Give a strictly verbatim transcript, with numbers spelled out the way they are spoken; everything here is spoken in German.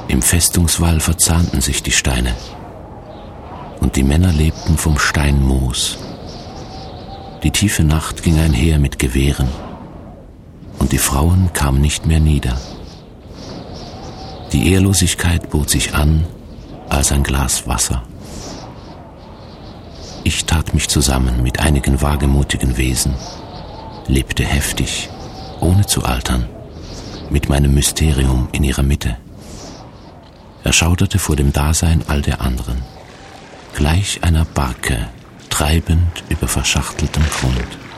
Im Festungswall verzahnten sich die Steine, und die Männer lebten vom Steinmoos. Die tiefe Nacht ging einher mit Gewehren, und die Frauen kamen nicht mehr nieder. Die Ehrlosigkeit bot sich an als ein Glas Wasser. Ich tat mich zusammen mit einigen wagemutigen Wesen, lebte heftig, ohne zu altern, mit meinem Mysterium in ihrer Mitte. Erschauderte vor dem Dasein all der anderen, gleich einer Barke, treibend über verschachteltem Grund.